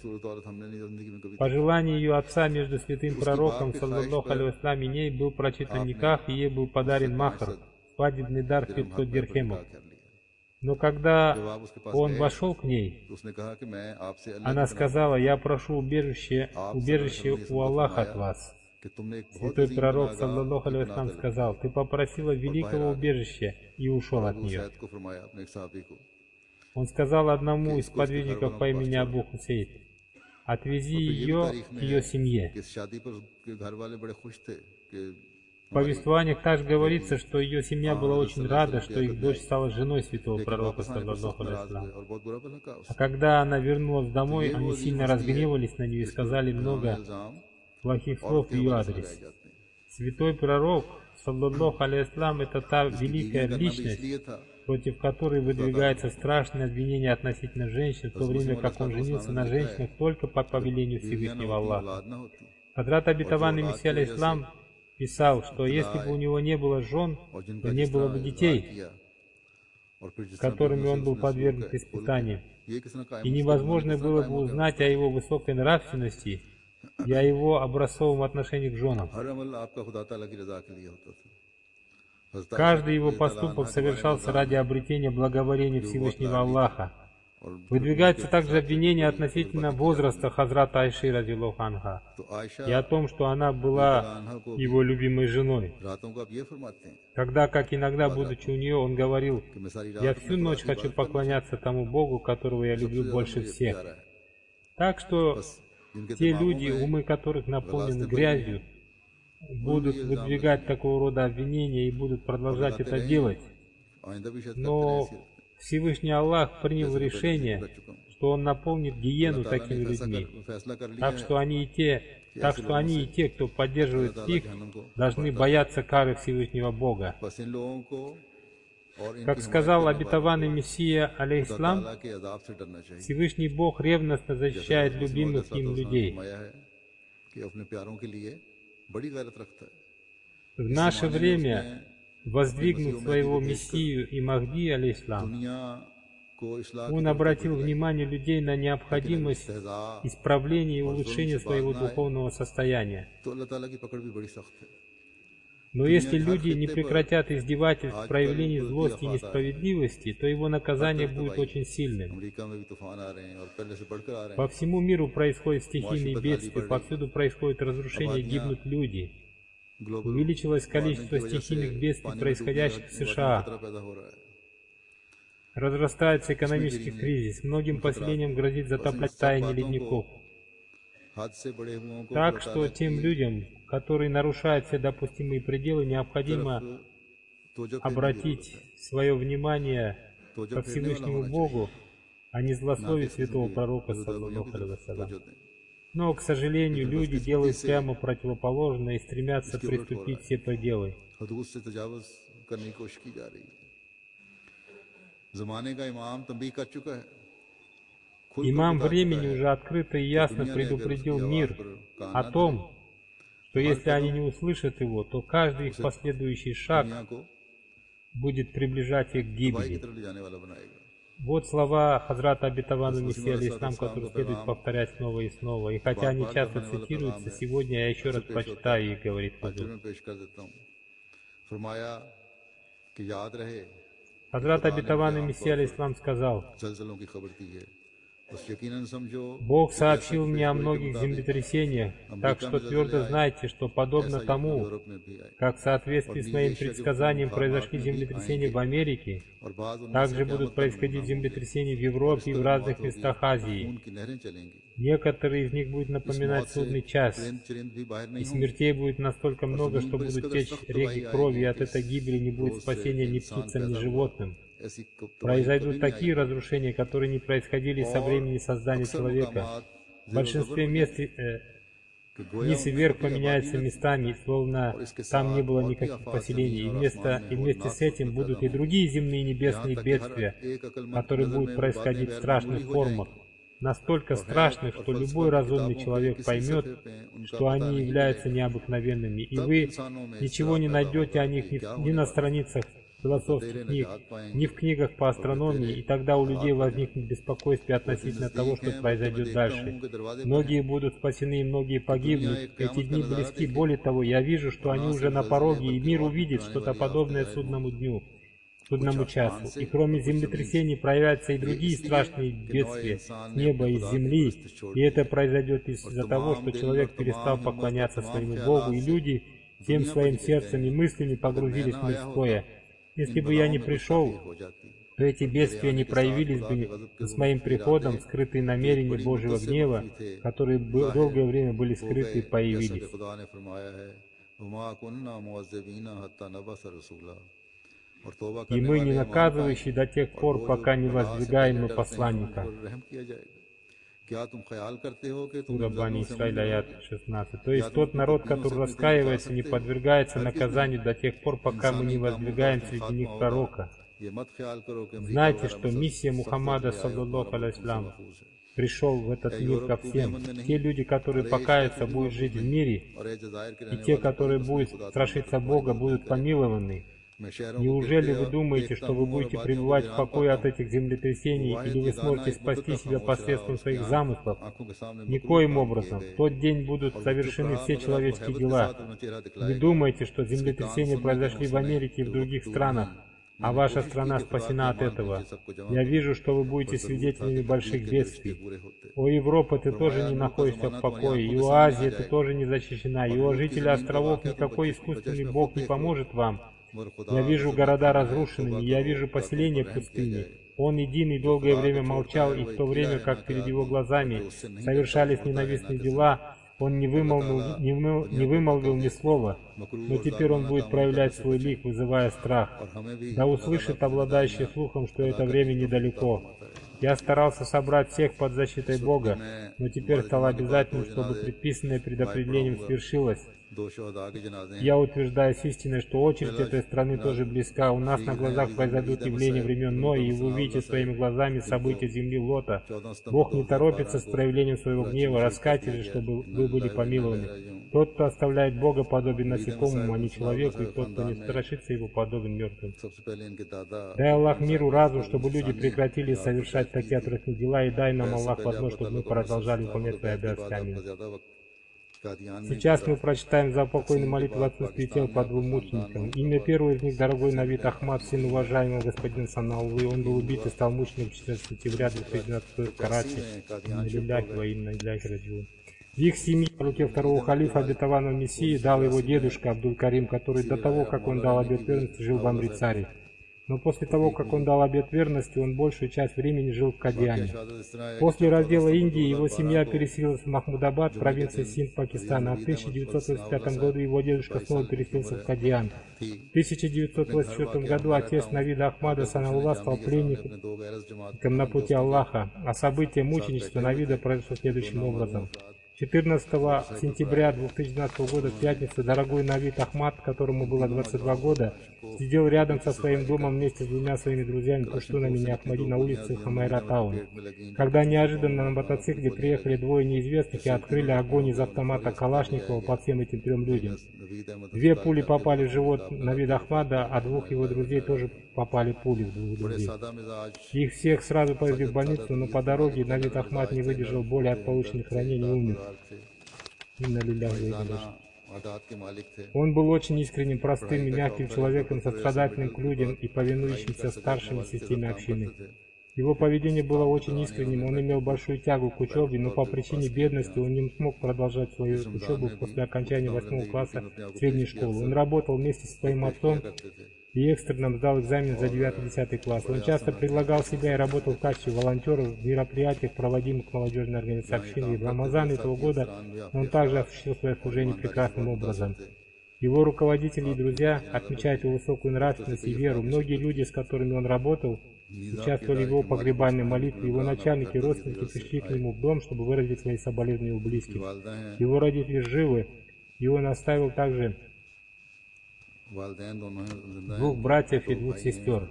По желанию ее отца между святым пророком, саллаллаху алейхи ва саллям, и ней был прочитан никах, и ей был подарен махр, свадебный дар 500 дирхемов. Но когда он вошел к ней, она сказала: «Я прошу убежище у Аллаха от вас». Святой пророк, саллаллаху алейхи ва саллям, сказал: «Ты попросила великого убежища», и ушел от нее. Он сказал одному из подвижников по имени Абу Хусейд: «Отвези ее к ее семье». В повествованиях также говорится, что ее семья была очень рада, что их дочь стала женой святого пророка, саллаллаху алейхи ва саллям. А когда она вернулась домой, они сильно разгневались на нее и сказали много плохих слов в ее адрес. Святой пророк, саллаллаху алейхи ва саллям, это та великая личность, против которой выдвигается страшное обвинение относительно женщин, в то время как он женился на женщинах только по повелению Всевышнего Аллаха. Хадрат обетованный Мессия алейхиссалам писал, что если бы у него не было жен, то не было бы детей, которыми он был подвергнут испытаниям, и невозможно было бы узнать о его высокой нравственности и о его образцовом отношении к женам. Каждый его поступок совершался ради обретения благоволения Всевышнего Аллаха. Выдвигается также обвинение относительно возраста Хазрата Айши радиллаху анха и о том, что она была его любимой женой. Тогда как иногда, будучи у нее, он говорил: «Я всю ночь хочу поклоняться тому Богу, которого я люблю больше всех». Так что те люди, умы которых наполнены грязью, будут выдвигать такого рода обвинения и будут продолжать это делать. Но Всевышний Аллах принял решение, что Он наполнит гиену такими людьми. Так что они и те, кто поддерживает их, должны бояться кары Всевышнего Бога. Как сказал обетованный Мессия алейхиссалам, Всевышний Бог ревностно защищает любимых им людей. В наше время, воздвигнув своего Мессию и Махди алейхиссалам, он обратил внимание людей на необходимость исправления и улучшения своего духовного состояния. Но если люди не прекратят издевательств, проявлений злости и несправедливости, то его наказание будет очень сильным. По всему миру происходят стихийные бедствия, повсюду происходит разрушение, гибнут люди. Увеличилось количество стихийных бедствий, происходящих в США. Разрастается экономический кризис, многим поселениям грозит таяние ледников. Так что тем людям, которые нарушают все допустимые пределы, необходимо обратить свое внимание ко Всевышнему Богу, а не злословить святого пророка, саллаллаху алейхи вассалям. Но, к сожалению, люди делают прямо противоположное и стремятся приступить все пределы. Имам времени уже открыто и ясно предупредил мир о том, что если они не услышат его, то каждый их последующий шаг будет приближать их к гибели. Вот слова Хазрата Обетованного Мессии алейхиссалям, которые следует повторять снова и снова. И хотя они часто цитируются, сегодня я еще раз прочитаю их, говорит Хазрат. Хазрат Обетованный Мессия алейхиссалям сказал: Бог сообщил мне о многих землетрясениях, так что твердо знайте, что подобно тому, как в соответствии с моим предсказанием произошли землетрясения в Америке, также будут происходить землетрясения в Европе и в разных местах Азии. Некоторые из них будут напоминать судный час, и смертей будет настолько много, что будут течь реки крови, и от этой гибели не будет спасения ни птицам, ни животным. Произойдут такие разрушения, которые не происходили со времени создания человека. В большинстве мест вниз и вверх поменяются местами, словно там не было никаких поселений. И вместе с этим будут и другие земные небесные бедствия, которые будут происходить в страшных формах. Настолько страшных, что любой разумный человек поймет, что они являются необыкновенными. И вы ничего не найдете о них ни на страницах философских книг, ни в книгах по астрономии, и тогда у людей возникнет беспокойство относительно того, что произойдет дальше. Многие будут спасены, и многие погибнут. Эти дни близки. Более того, я вижу, что они уже на пороге, и мир увидит что-то подобное судному дню, судному часу. И кроме землетрясений проявятся и другие страшные бедствия с неба и с земли, и это произойдет из-за того, что человек перестал поклоняться своему Богу, и люди всем своим сердцем и мыслями погрузились в мирское. Если бы я не пришел, то эти бедствия не проявились бы с моим приходом, скрытые намерения Божьего гнева, которые долгое время были скрыты, появились. И мы не наказывающие до тех пор, пока не воздвигаем мы посланника. Сура Бани Исраиль, аят 16. То есть тот народ, который раскаивается, не подвергается наказанию до тех пор, пока мы не воздвигаем среди них пророка. Знайте, что миссия Мухаммада, саллаллаху алейхи вассалям, пришел в этот мир ко всем. Те люди, которые покаются, будут жить в мире, и те, которые будут страшиться Бога, будут помилованы. Неужели вы думаете, что вы будете пребывать в покое от этих землетрясений, или вы сможете спасти себя посредством своих замыслов? Никоим образом. В тот день будут совершены все человеческие дела. Вы думаете, что землетрясения произошли в Америке и в других странах, а ваша страна спасена от этого. Я вижу, что вы будете свидетелями больших бедствий. О, Европа, ты тоже не находишься в покое, и о, Азия, ты тоже не защищена, и о, жители островов, никакой искусственный Бог не поможет вам. Я вижу города разрушенными, я вижу поселения в пустыне. Он единый долгое время молчал, и в то время, как перед его глазами совершались ненавистные дела, он не вымолвил ни слова, но теперь он будет проявлять свой лик, вызывая страх. Да услышит обладающий слухом, что это время недалеко. Я старался собрать всех под защитой Бога, но теперь стало обязательным, чтобы предписанное предопределением свершилось. Я утверждаю с истиной, что очередь этой страны тоже близка. У нас на глазах произойдут явления времен Ноя, и вы увидите своими глазами события земли Лота. Бог не торопится с проявлением своего гнева, раскайтесь, чтобы вы были помилованы. Тот, кто оставляет Бога, подобен насекомому, а не человеку, и тот, кто не страшится его, подобен мертвым. Дай Аллах миру разум, чтобы люди прекратили совершать такие отвратные дела, и дай нам Аллах возможность, чтобы мы продолжали выполнять свои обязанности. Сейчас мы прочитаем заупокойную молитву в отсутствии тел по двум мученикам. Имя первого из них — дорогой Навид Ахмад, сын уважаемого господина Санаулы. Он был убит и стал мучеником 14 сентября 2012 в Карачи. В их семье в руке второго халифа, обетованного Мессии, дал его дедушка Абдуль Карим, который до того, как он дал обет верности, жил в Амритсаре. Но после того, как он дал обет верности, он большую часть времени жил в Кадиане. После раздела Индии его семья переселилась в Махмудабад, провинция Синд, Пакистана. А в 1985 году его дедушка снова переселился в Кадиан. В 1984 году отец Навида Ахмада Санаулла стал пленником на пути Аллаха, а событие мученичества Навида произошло следующим образом. 14 сентября 2012 года, в пятницу, дорогой Навид Ахмад, которому было 22 года, сидел рядом со своим домом вместе с двумя своими друзьями, пуштунами Ахмади, на улице Хамайра Таун. Когда неожиданно на мотоцикле приехали двое неизвестных и открыли огонь из автомата Калашникова по всем этим трем людям. 2 пули попали в живот Навида Ахмада, а 2 его друзей тоже попали пули в 2 друзей. Их всех сразу повезли в больницу, но по дороге Навид Ахмад не выдержал боли от полученных ранений и умер. Он был очень искренним, простым и мягким человеком, сострадательным к людям и повинующимся старшим в системе общины. Его поведение было очень искренним, он имел большую тягу к учебе, но по причине бедности он не смог продолжать свою учебу после окончания 8 класса средней школы. Он работал вместе со своим отцом и экстренно сдал экзамен за 9-10 класс. Он часто предлагал себя и работал в качестве волонтера в мероприятиях, проводимых молодежной организацией общины. И в Рамазан этого года он также осуществил свое служение прекрасным образом. Его руководители и друзья отмечают его высокую нравственность и веру. Многие люди, с которыми он работал, участвовали в его погребальной молитве. Его начальники и родственники пришли к нему в дом, чтобы выразить свои соболезнования его близким. Его родители живы, и он оставил также 2 братьев и 2 сестер.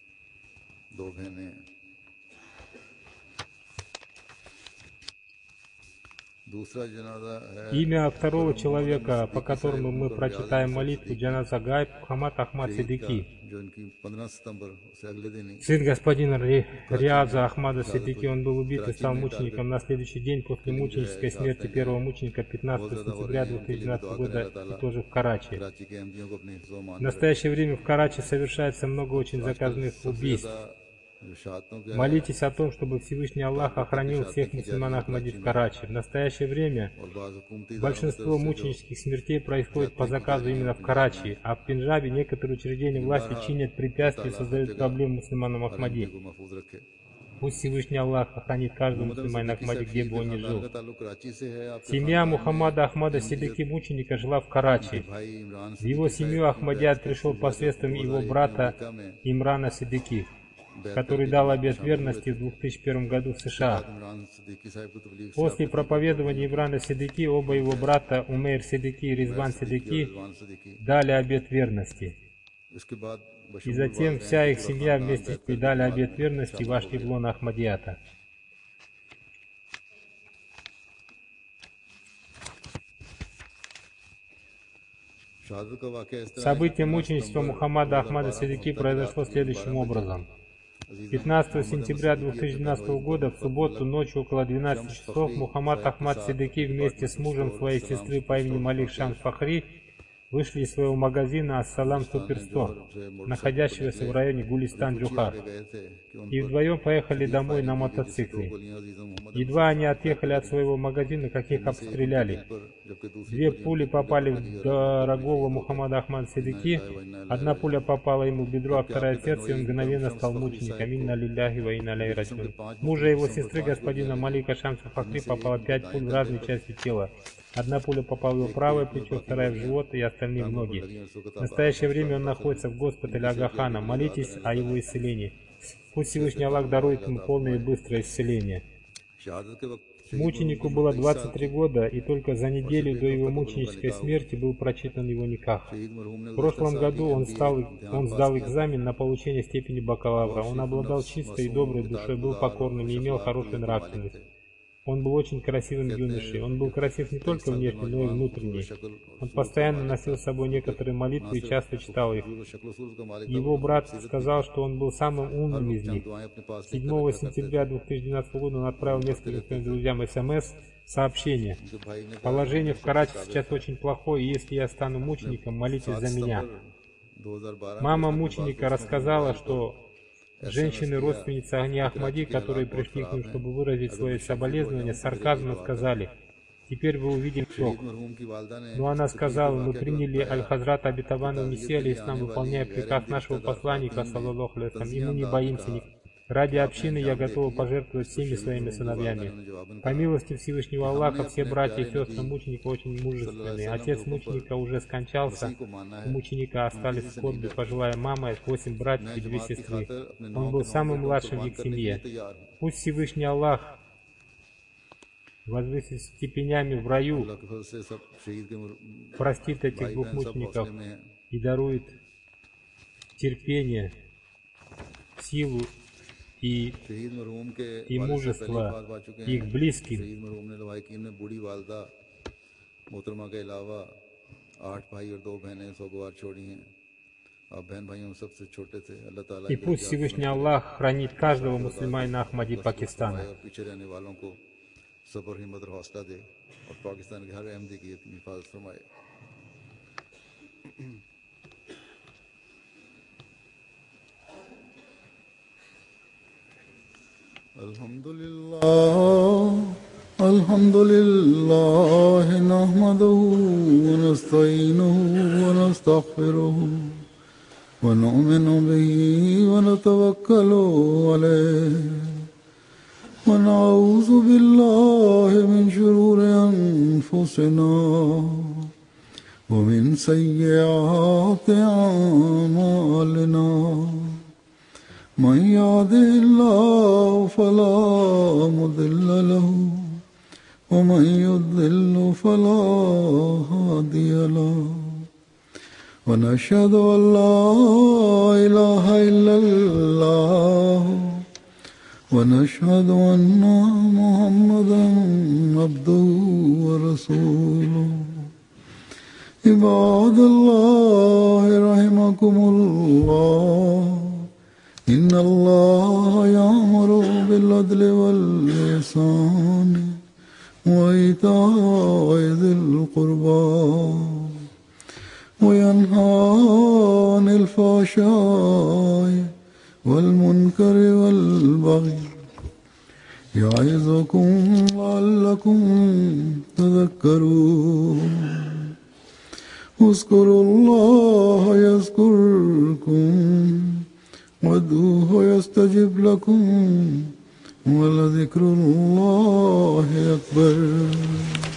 Имя второго человека, по которому мы прочитаем молитву, Джаназа Гайб, Мухаммад Ахмад Сиддики, сын господина Риаза Ахмада Сиддики. Он был убит и стал мучеником на следующий день после мученической смерти первого мученика 15 сентября 2012 года, и тоже в Карачи. В настоящее время в Карачи совершается много очень заказных убийств. Молитесь о том, чтобы Всевышний Аллах охранил всех мусульман Ахмади в Карачи. В настоящее время большинство мученических смертей происходит по заказу именно в Карачи, а в Пенджабе некоторые учреждения власти чинят препятствия и создают проблемы мусульманам Ахмади. Пусть Всевышний Аллах охранит каждого мусульманина Ахмади, где бы он ни жил. Семья Мухаммада Ахмада Сиддики, мученика, жила в Карачи. В его семью Ахмадият пришел посредством его брата Имрана Сиддики, который дал обет верности в 2001 году в США. После проповедования Имрана Сиддики оба его брата Умейр Сиддики и Ризван Сиддики дали обет верности. И затем вся их семья вместе дали обет верности и вошли в лоно Ахмадията. Событие мученичества Мухаммада Ахмада Сиддики произошло следующим образом. 15 сентября 2012 года, в субботу, ночью около 12 часов, Мухаммад Ахмад Сиддики вместе с мужем своей сестры по имени Малик Шамс Фахри вышли из своего магазина Ассалам Суперстор, находящегося в районе Гулистан-Джухар, и вдвоем поехали домой на мотоцикле. Едва они отъехали от своего магазина, как их обстреляли. 2 пули попали в дорогого Мухаммада Ахмада Сиддики, 1 пуля попала ему в бедро, а 2 в сердце, и он мгновенно стал мучеником. Инна лилляхи ва инна илайхи раджиун. Мужа его сестры, господина Малика Шамса Фахри, попало 5 пуль в разные части тела. 1 пуля попала в его правое плечо, 2 в живот и остальные в ноги. В настоящее время он находится в госпитале Агахана. Молитесь о его исцелении. Пусть Всевышний Аллах дарует ему полное и быстрое исцеление. Мученику было 23 года, и только за неделю до его мученической смерти был прочитан его никах. В прошлом году он сдал экзамен на получение степени бакалавра. Он обладал чистой и доброй душой, был покорным и имел хорошую нравственность. Он был очень красивым юношей. Он был красив не только внешне, но и внутренне. Он постоянно носил с собой некоторые молитвы и часто читал их. Его брат сказал, что он был самым умным из них. 7 сентября 2012 года он отправил нескольким своим друзьям СМС сообщение. Положение в Карачи сейчас очень плохое, и если я стану мучеником, молитесь за меня. Мама мученика рассказала, что женщины-родственницы Ани Ахмади, которые пришли к ним, чтобы выразить свои соболезнования, с сарказмом сказали: Теперь вы увидим итог. Но она сказала: мы приняли Аль-Хазрата обетованного Мессию, алейхиссалам, выполняя приказ нашего посланника, саллаллаху алейхи ва саллям, и мы не боимся никого. Ради общины я готова пожертвовать всеми своими сыновьями. По милости Всевышнего Аллаха, все братья и сестры мученика очень мужественные. Отец мученика уже скончался, у мученика остались скорби пожилая мама, 8 братьев и 2 сестры. Он был самым младшим в их семье. Пусть Всевышний Аллах возвысит степенями в раю, простит этих 2 мучеников и дарует терпение, силу и мужество их близким. И пусть Всевышний Аллах хранит каждого мусульманина Ахмади Пакистана. सबर हिम्मत और हौसला दे और पाकिस्तान के हर अहमदी की अपनी हिफाजत फरमाए। अल्हम्दुलिल्लाह नहमदुहु व नस्तईनुहु व नस्तगफिरुहु व नु'मिनु बिही व नतवक्कलु अलैहि ونعوذ بالله من شرور أنفسنا ومن سيئات أعمالنا من يهده الله فلا مضل له ومن يضلل فلا هادي له ونشهد أن لا إله إلا الله ونشهد أن محمدا عبده ورسوله عباد الله رحمكم الله إن الله يأمر بالعدل والإحسان وإيتاء ذي القربى وينهى عن الفحشاء والمنكر والبغي يعظكم لعلكم تذكرون اذكروا الله يذكركم وادعوه يستجب لكم ولذكر الله أكبر.